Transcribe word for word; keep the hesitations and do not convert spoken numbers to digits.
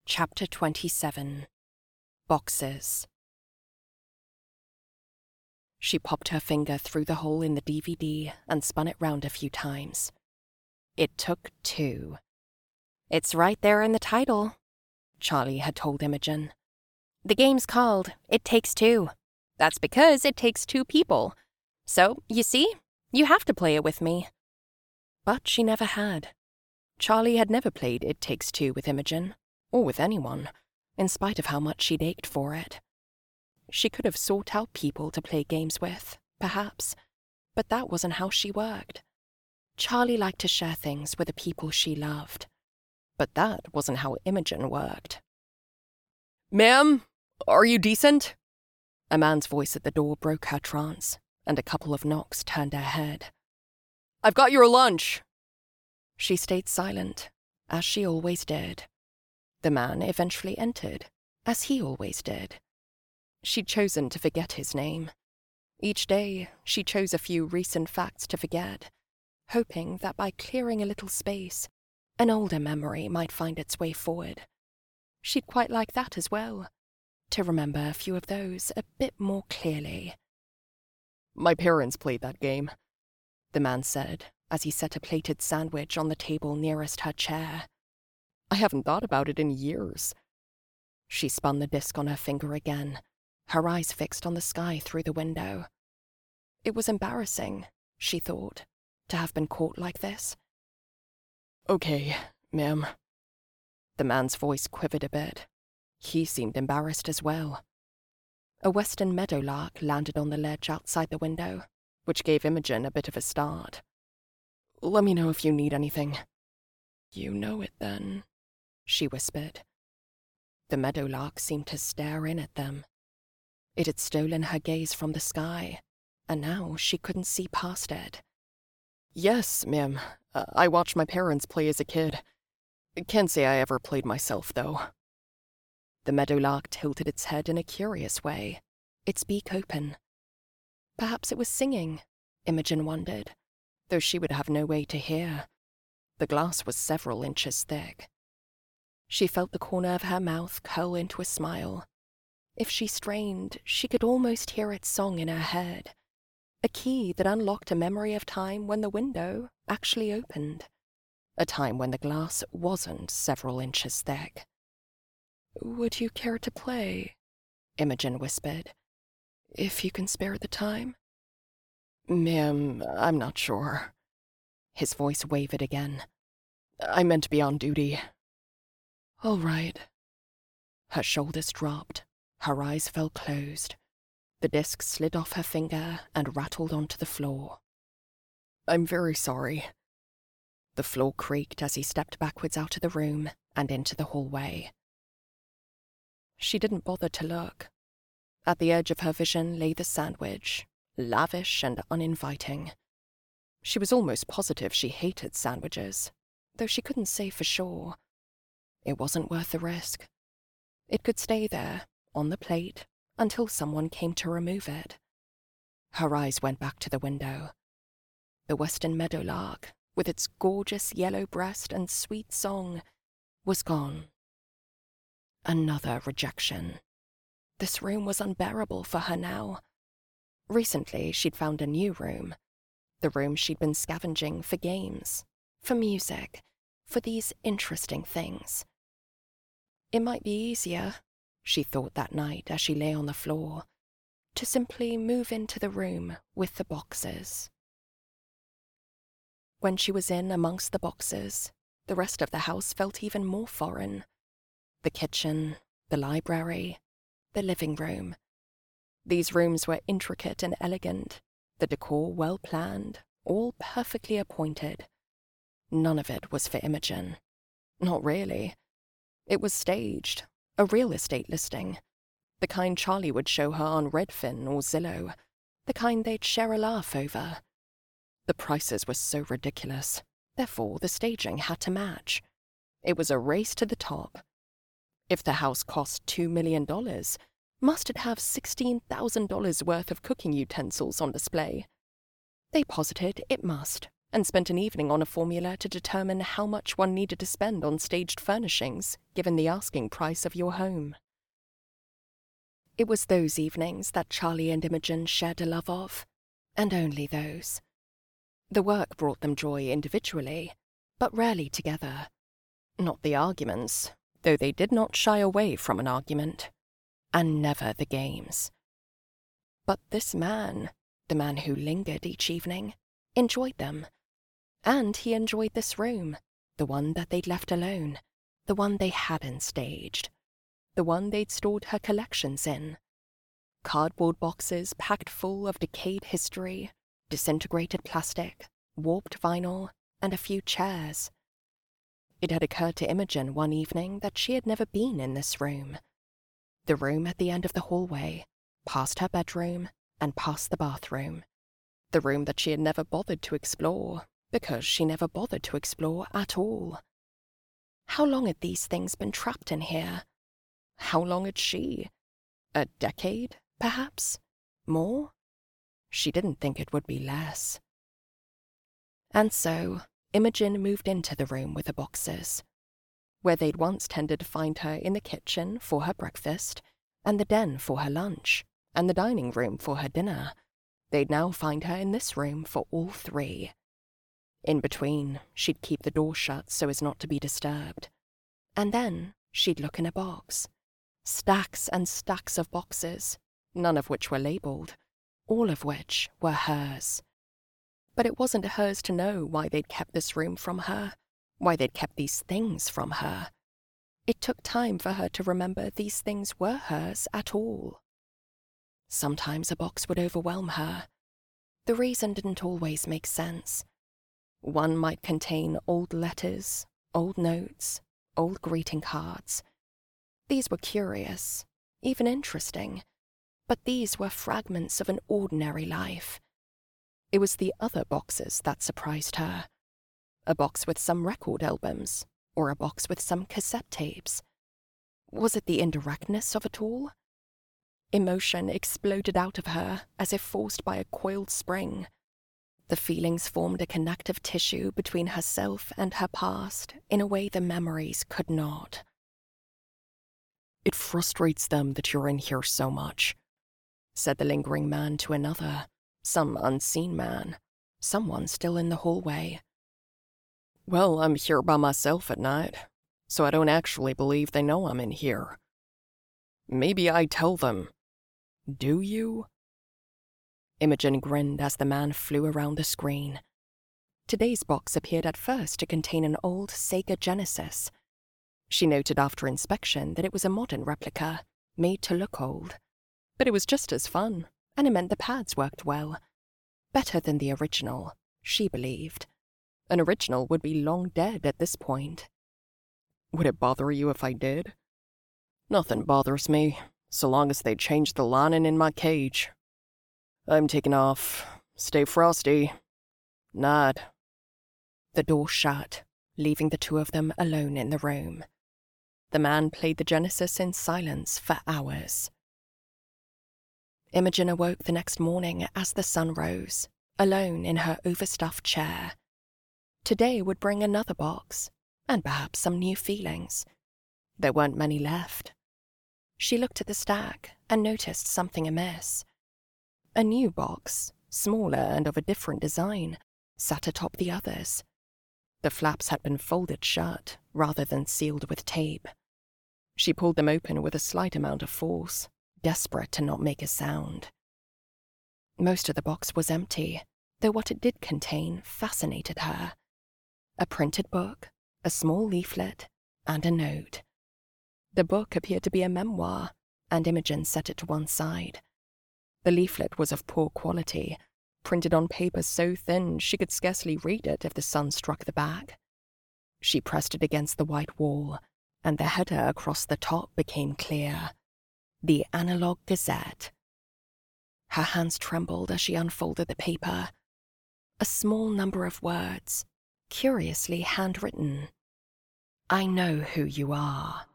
Chapter twenty-seven. Boxes. She popped her finger through the hole in the D V D and spun it round a few times. It took two. "It's right there in the title," Charlie had told Imogen. "The game's called It Takes Two. That's because it takes two people. So, you see, you have to play it with me." But she never had. Charlie had never played It Takes Two with Imogen, or with anyone, in spite of how much she'd ached for it. She could have sought out people to play games with, perhaps, but that wasn't how she worked. Charlie liked to share things with the people she loved, but that wasn't how Imogen worked. "Ma'am, are you decent?" A man's voice at the door broke her trance, and a couple of knocks turned her head. "I've got your lunch." She stayed silent, as she always did. The man eventually entered, as he always did. She'd chosen to forget his name. Each day, she chose a few recent facts to forget, hoping that by clearing a little space, an older memory might find its way forward. She'd quite like that as well, to remember a few of those a bit more clearly. "My parents played that game," the man said, as he set a plated sandwich on the table nearest her chair. "I haven't thought about it in years." She spun the disc on her finger again, her eyes fixed on the sky through the window. It was embarrassing, she thought, to have been caught like this. "Okay, ma'am." The man's voice quivered a bit. He seemed embarrassed as well. A western meadowlark landed on the ledge outside the window, which gave Imogen a bit of a start. "Let me know if you need anything." "You know it then," she whispered. The meadowlark seemed to stare in at them. It had stolen her gaze from the sky, and now she couldn't see past it. "Yes, ma'am. Uh, I watched my parents play as a kid. Can't say I ever played myself, though." The meadowlark tilted its head in a curious way, its beak open. Perhaps it was singing, Imogen wondered, though she would have no way to hear. The glass was several inches thick. She felt the corner of her mouth curl into a smile. If she strained, she could almost hear its song in her head, a key that unlocked a memory of time when the window actually opened, a time when the glass wasn't several inches thick. "Would you care to play?" Imogen whispered. "If you can spare the time?" "Ma'am, I'm not sure." His voice wavered again. "I meant to be on duty." "All right." Her shoulders dropped. Her eyes fell closed. The disc slid off her finger and rattled onto the floor. "I'm very sorry." The floor creaked as he stepped backwards out of the room and into the hallway. She didn't bother to look. At the edge of her vision lay the sandwich, lavish and uninviting. She was almost positive she hated sandwiches, though she couldn't say for sure. It wasn't worth the risk. It could stay there, on the plate, until someone came to remove it. Her eyes went back to the window. The western meadowlark, with its gorgeous yellow breast and sweet song, was gone. Another rejection. This room was unbearable for her now. Recently, she'd found a new room. The room she'd been scavenging for games, for music, for these interesting things. It might be easier, she thought that night as she lay on the floor, to simply move into the room with the boxes. When she was in amongst the boxes, the rest of the house felt even more foreign. The kitchen, the library, the living room. These rooms were intricate and elegant, the decor well-planned, all perfectly appointed. None of it was for Imogen. Not really. It was staged, a real estate listing, the kind Charlie would show her on Redfin or Zillow, the kind they'd share a laugh over. The prices were so ridiculous, therefore the staging had to match. It was a race to the top. If the house cost two million dollars, must it have sixteen thousand dollars worth of cooking utensils on display? They posited it must, and spent an evening on a formula to determine how much one needed to spend on staged furnishings, given the asking price of your home. It was those evenings that Charlie and Imogen shared a love of, and only those. The work brought them joy individually, but rarely together. Not the arguments, though they did not shy away from an argument, and never the games. But this man, the man who lingered each evening, enjoyed them. And he enjoyed this room, the one that they'd left alone, the one they hadn't staged, the one they'd stored her collections in. Cardboard boxes packed full of decayed history, disintegrated plastic, warped vinyl, and a few chairs. It had occurred to Imogen one evening that she had never been in this room. The room at the end of the hallway, past her bedroom, and past the bathroom. The room that she had never bothered to explore, because she never bothered to explore at all. How long had these things been trapped in here? How long had she? A decade, perhaps? More? She didn't think it would be less. And so, Imogen moved into the room with the boxes, where they'd once tended to find her in the kitchen for her breakfast, and the den for her lunch, and the dining room for her dinner. They'd now find her in this room for all three. In between, she'd keep the door shut so as not to be disturbed. And then she'd look in a box. Stacks and stacks of boxes, none of which were labelled, all of which were hers. But it wasn't hers to know why they'd kept this room from her, why they'd kept these things from her. It took time for her to remember these things were hers at all. Sometimes a box would overwhelm her. The reason didn't always make sense. One might contain old letters, old notes, old greeting cards. These were curious, even interesting, but these were fragments of an ordinary life. It was the other boxes that surprised her. A box with some record albums, or a box with some cassette tapes. Was it the indirectness of it all? Emotion exploded out of her as if forced by a coiled spring. The feelings formed a connective tissue between herself and her past in a way the memories could not. "It frustrates them that you're in here so much," said the lingering man to another, some unseen man, someone still in the hallway. "Well, I'm here by myself at night, so I don't actually believe they know I'm in here." "Maybe I tell them." "Do you?" Imogen grinned as the man flew around the screen. Today's box appeared at first to contain an old Sega Genesis. She noted after inspection that it was a modern replica, made to look old. But it was just as fun, and it meant the pads worked well. Better than the original, she believed. An original would be long dead at this point. "Would it bother you if I did?" "Nothing bothers me, so long as they change the lining in my cage. I'm taking off. Stay frosty. Night." The door shut, leaving the two of them alone in the room. The man played the Genesis in silence for hours. Imogen awoke the next morning as the sun rose, alone in her overstuffed chair. Today would bring another box, and perhaps some new feelings. There weren't many left. She looked at the stack and noticed something amiss. A new box, smaller and of a different design, sat atop the others. The flaps had been folded shut, rather than sealed with tape. She pulled them open with a slight amount of force, desperate to not make a sound. Most of the box was empty, though what it did contain fascinated her. A printed book, a small leaflet, and a note. The book appeared to be a memoir, and Imogen set it to one side. The leaflet was of poor quality, printed on paper so thin she could scarcely read it if the sun struck the back. She pressed it against the white wall, and the header across the top became clear. The Analog Gazette. Her hands trembled as she unfolded the paper. A small number of words, curiously handwritten. "I know who you are."